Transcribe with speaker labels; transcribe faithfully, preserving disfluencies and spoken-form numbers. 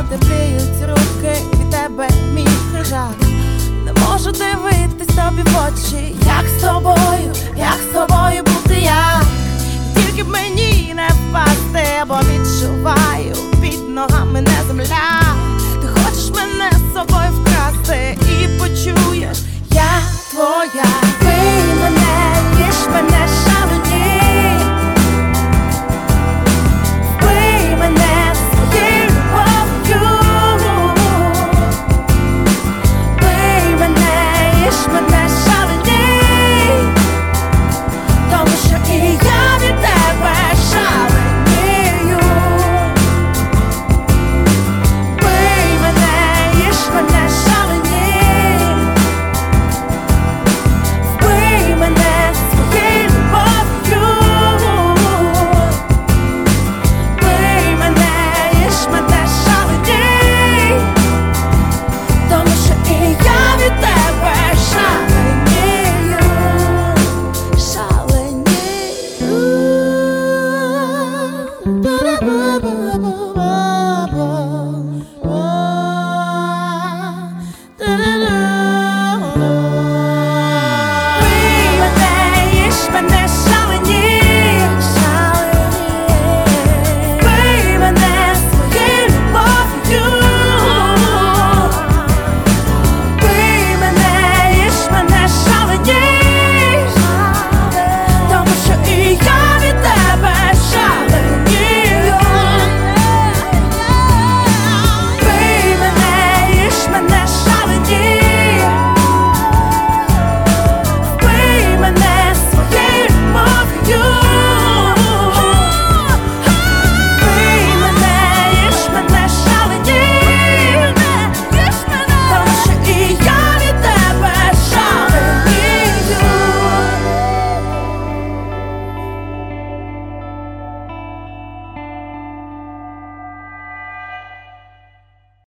Speaker 1: тепліють руки від тебе, мій хижак. Не можу дивитись тобі в очі. Як з тобою, як з тобою бути я? Тільки б мені не впасти, бо відчуваю під ногами не земля. Ти хочеш мене з собою вкрасти і почуєш, я твоя. Бий мене, ніж мене шалені. Вбий мене своєю любов'ю. Бий мене, ніж мене шалені. Тому що і я від тебе шаленію. Бий мене, ніж мене шалені. Вбий мене своєю любов'ю. Бий мене, ніж мене шалені. Тому що і я від тебе шаленію. Шаленію.